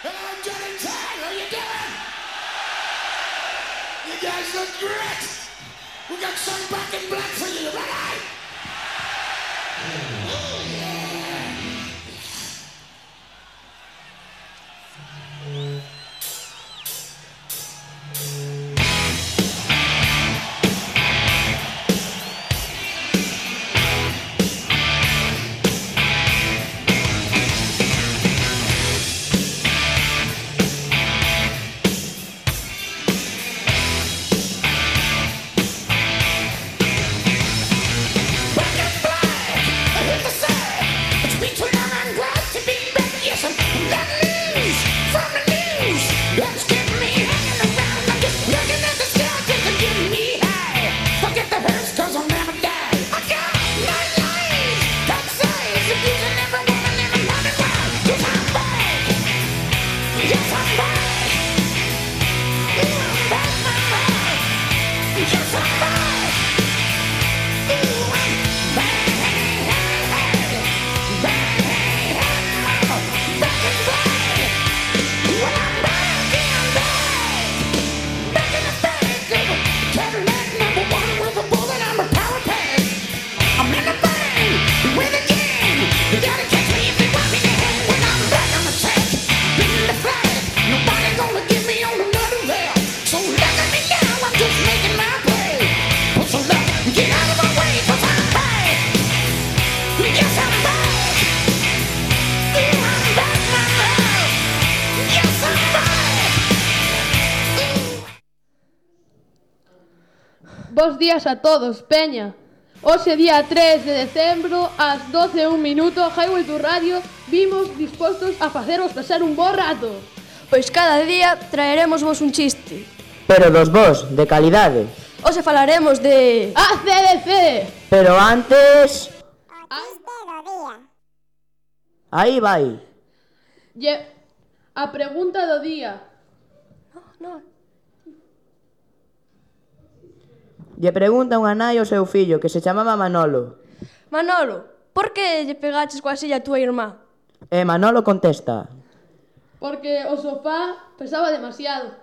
Hello, Johnny Tang, how you doing? You guys look great. We got some back in black for you, ready? Oh, yeah. Bos días a todos, Peña. Hoxe día 3 de decembro, ás 12:01, Highway to Radio, vimos dispostos a faceros pasar un bo rato. Pois cada día traeremos vos un chiste. Pero dos vos, de calidade. Hoxe falaremos de... ACDC! Pero antes... Aí vai. A pregunta do día. Lle pregunta unha nai ao seu fillo, que se chamaba Manolo. Manolo, por que lle pegaches coa silla a túa irmá? E Manolo contesta: Porque o sofá pesaba demasiado.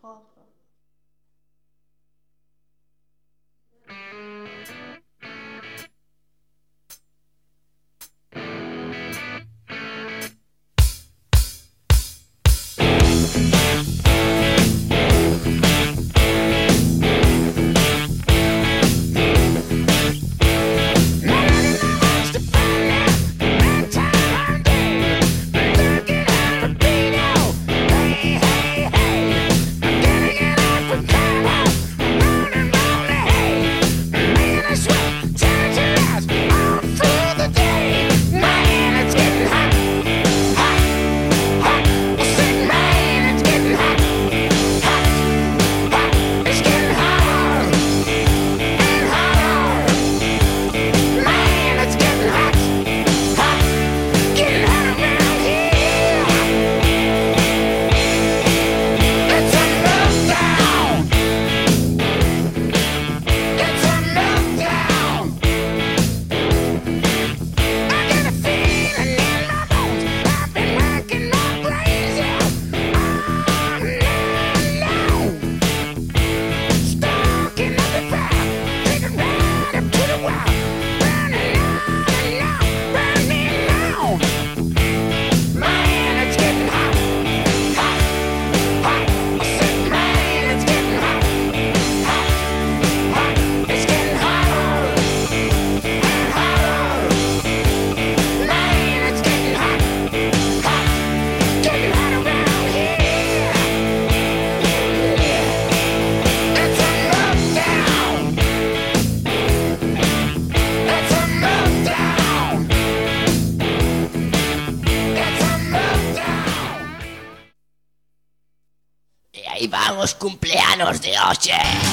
Aí van os cumpleanos de hoxe.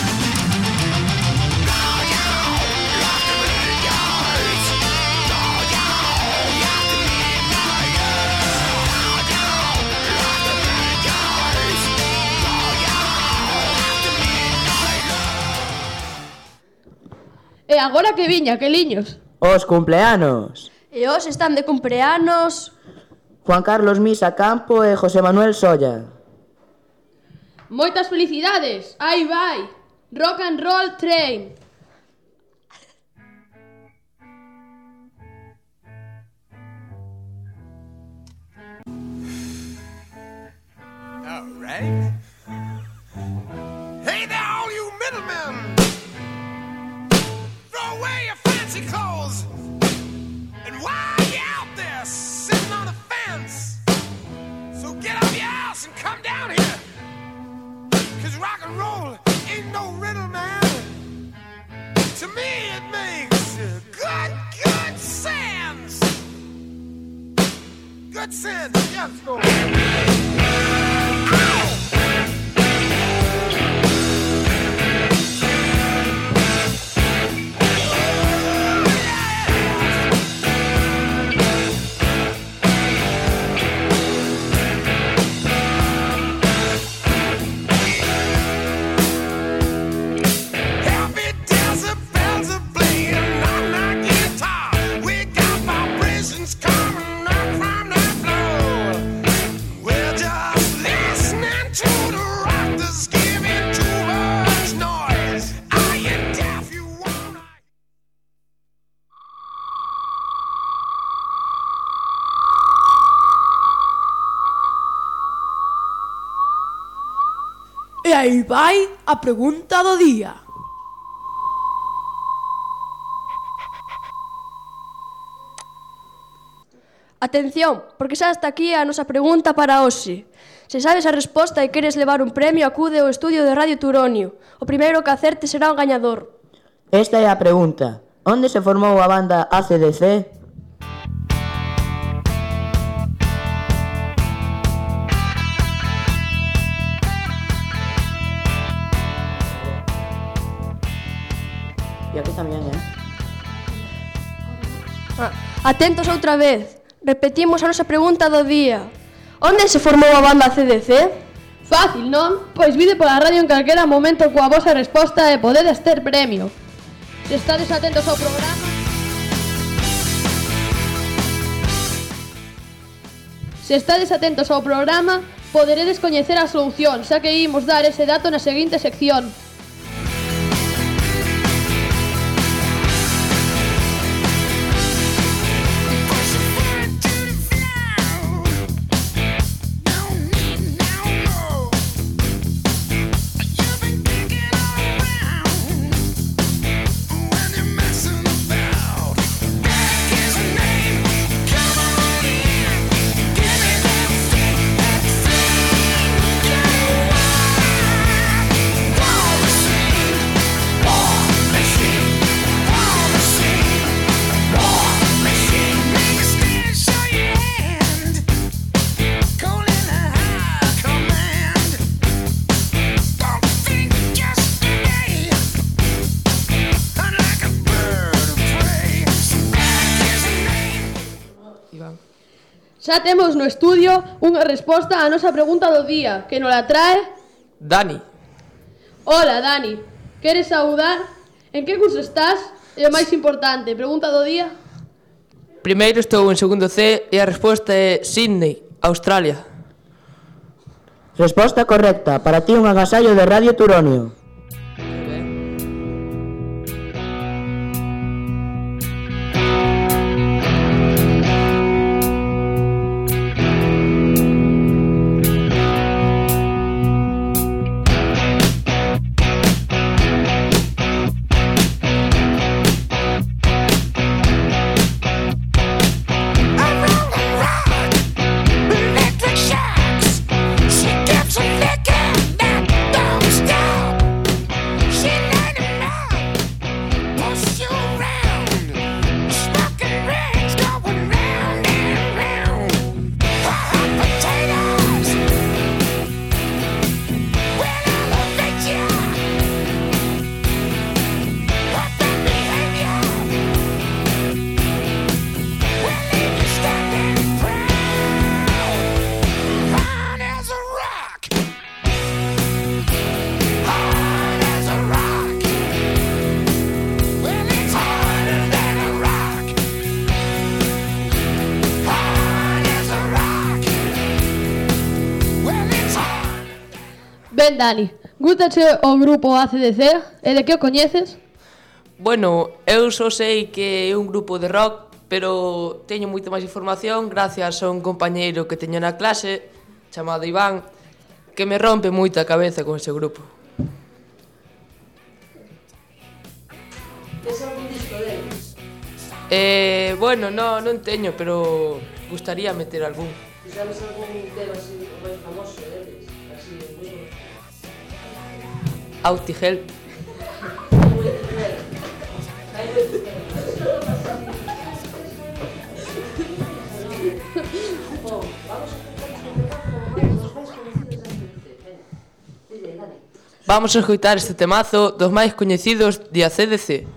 E agora que viña, que liños? Os cumpleanos. E hoxe están de cumpleanos... Juan Carlos Misa Campo e José Manuel Solla. Moitas felicidades. Aí vai. Rock and Roll Train. All right. Hey there, all you middlemen. Throw away your fancy clothes. And while you're out there sitting on a fence, so get off your ass and come down here. 'Cause rock and roll ain't no riddle, man. To me it makes good sense. Good sense, yes, go. E aí vai a pregunta do día. Atención, porque xa está aquí a nosa pregunta para hoxe. Se sabes a resposta e queres levar un premio, acude ao estudio de Radio Turonio. O primeiro que acerte será o gañador. Esta é a pregunta. Onde se formou a banda AC/DC? E aquí tamén, Atentos outra vez. Repetimos a nosa pregunta do día. Onde se formou a banda AC/DC? Fácil, non? Pois vide pola radio en calquera momento coa vosa resposta e podedes ter premio. Se estades atentos ao programa... poderedes coñecer a solución, xa que imos dar ese dato na seguinte sección. Xa temos no estudio unha resposta á nosa pregunta do día, que nos la trae... Dani. Hola, Dani. Queres saudar? En que curso estás? E o máis importante, pregunta do día? Primeiro estou en segundo C e a resposta é Sydney, Australia. Resposta correcta. Para ti un agasallo de Radio Turonio. Ben, Dani, gustache o grupo AC/DC e de que o coñeces? Bueno, eu só sei que é un grupo de rock, pero teño moita máis información gracias a un compañeiro que teño na clase, chamado Iván, que me rompe moito a cabeza con ese grupo. Tes algún disco deles? Bueno, non teño, pero gustaría meter algún. Sabes algún tema así máis famoso deles? Así, moi Autigel. Vamos a escoitar este temazo dos máis coñecidos de AC/DC.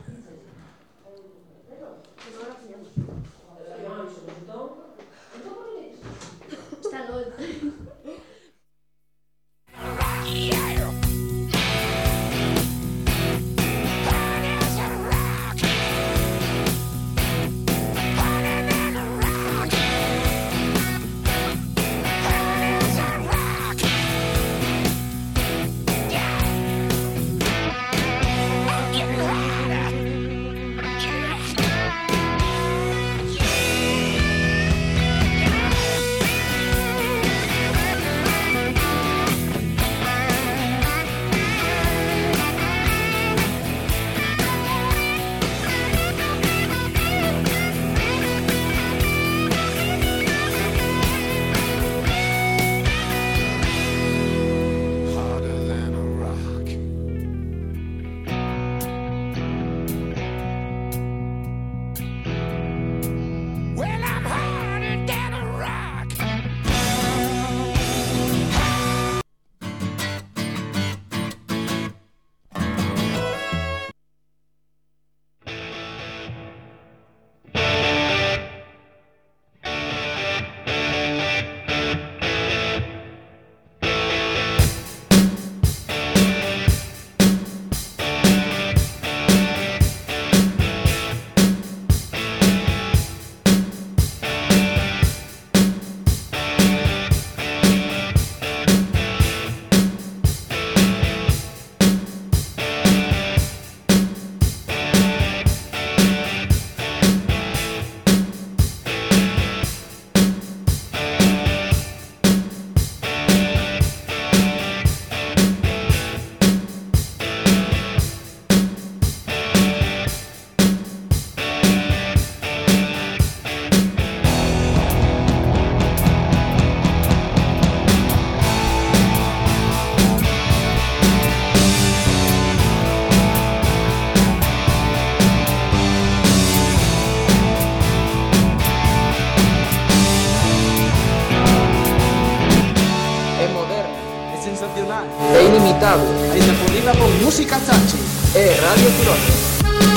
É inimitable, ainda por riba con música chachi. É Radio Turonio.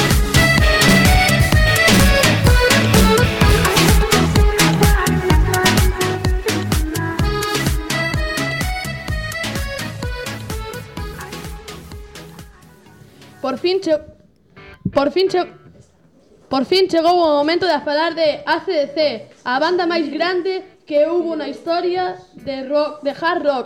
Por fin chegou o momento de falar de AC/DC, a banda máis grande que houbo na historia de hard rock.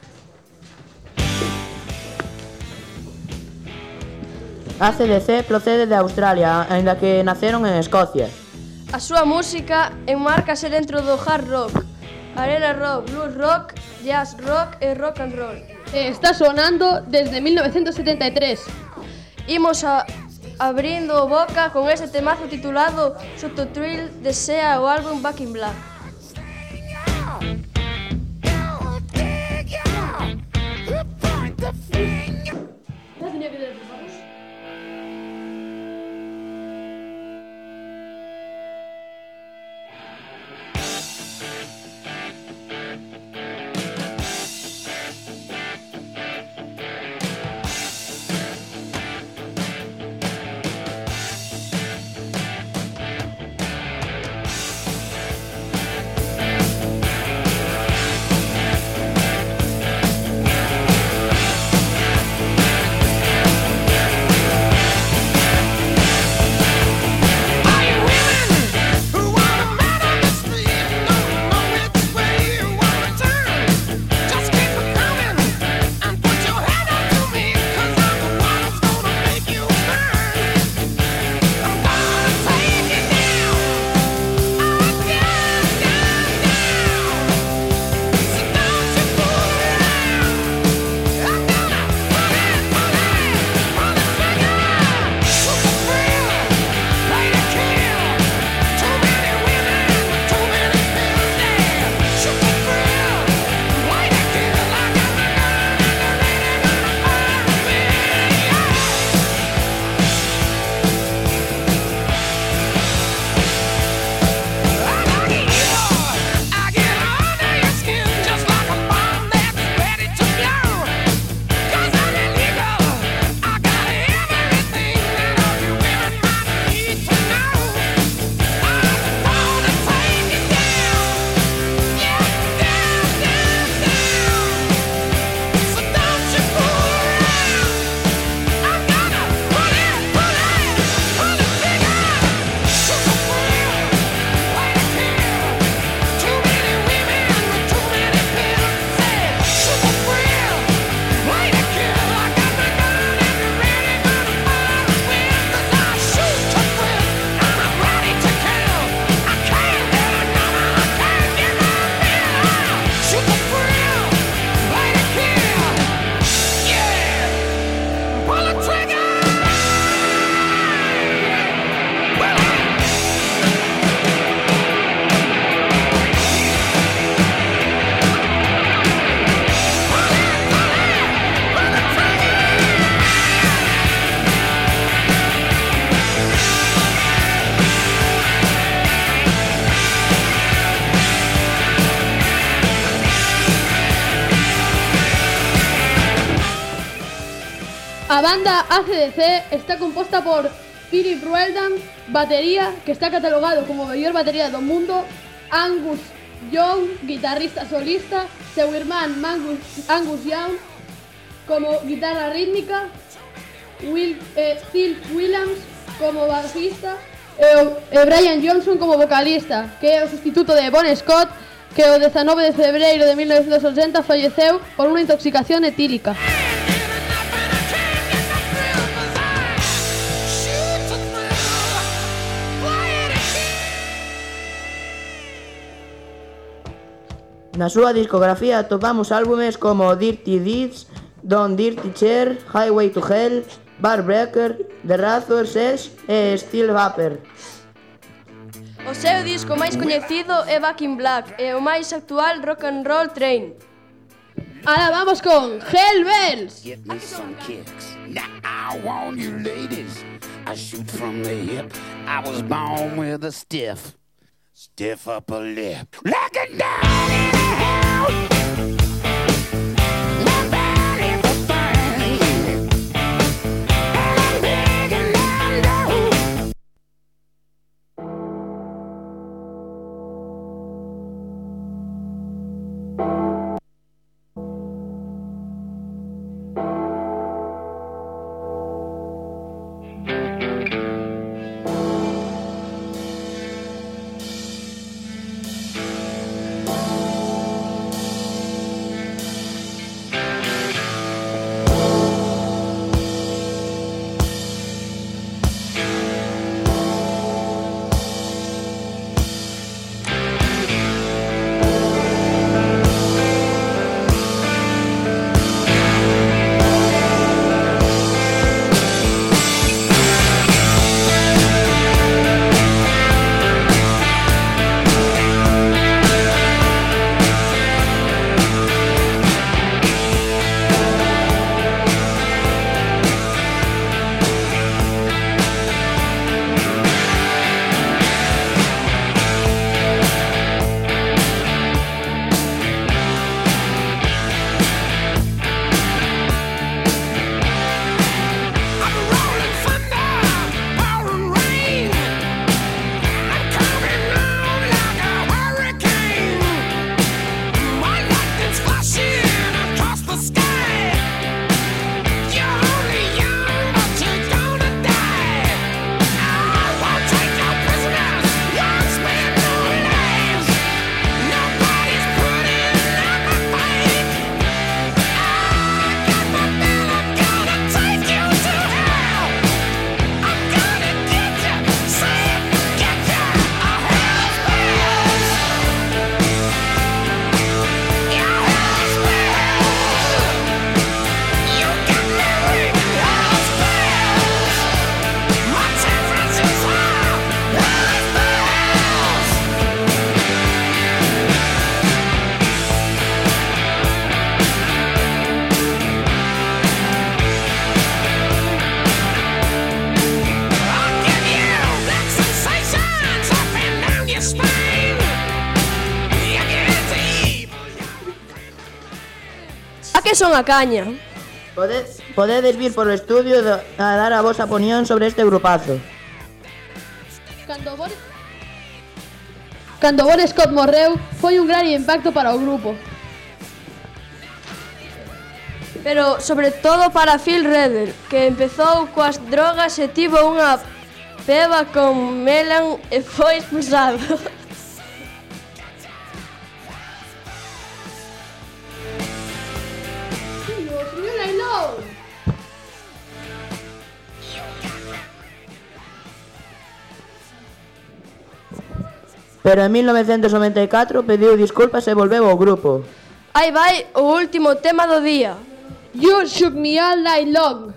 AC/DC procede de Australia, aínda que naceron en Escocia. A súa música enmárcase dentro do hard rock, arena rock, blues rock, jazz rock e rock and roll. Está sonando desde 1973. Imos abrindo boca con este temazo titulado Soto Thrill de Sea o álbum Back in Black. banda AC/DC está composta por Philip Rueldan, batería, que está catalogado como a mellor batería do mundo, Angus Young, guitarrista solista, seu irmán Angus Young como guitarra rítmica, Steve Williams como bajista e Brian Johnson como vocalista, que é o sustituto de Bon Scott, que o 19 de febreiro de 1980 falleceu por unha intoxicación etílica. Na súa discografía atopamos álbumes como Dirty Deeds, Don't Dirty Chair, Highway to Hell, Barbreaker, The Razor Sesh e Steel Vapor. O seu disco máis coñecido é Back in Black e o máis actual Rock and Roll Train. Ahora vamos con Hell Bells. Give me some kicks. Now I want you ladies. I shoot from the hip. I was born with a stiff upper lip. Looking down in the house. My body for fun. And I'm begging down low. Que son a caña? Podedes vir polo estudio a dar a vosa opinión sobre este grupazo. Cando Bon Scott morreu, foi un gran impacto para o grupo. Pero sobre todo para Phil Redder, que empezou coas drogas e tivo unha peba con Melan e foi expulsado. Pero en 1994 pediu disculpas e volveu ao grupo. Aí vai o último tema do día. You Shook Me All Night Long.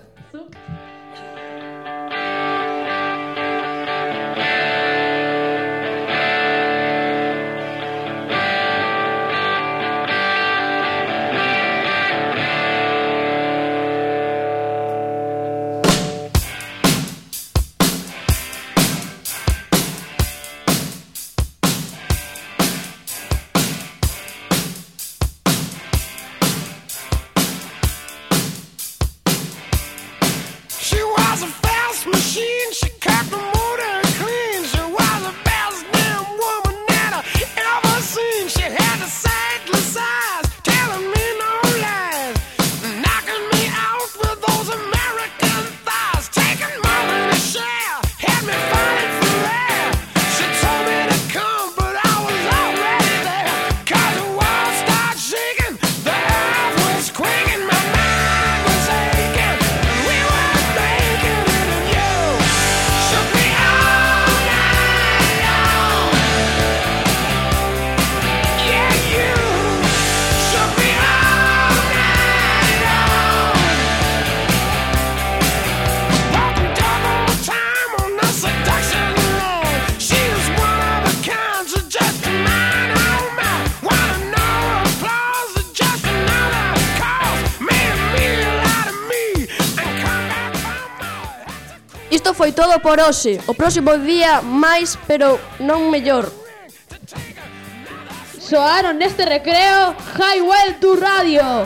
foi todo por hoxe. O próximo día máis, pero non mellor. Soaron neste recreo Highway to Radio.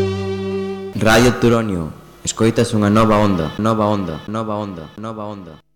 Radio Turonio, escoitas unha nova onda, nova onda, nova onda, nova onda.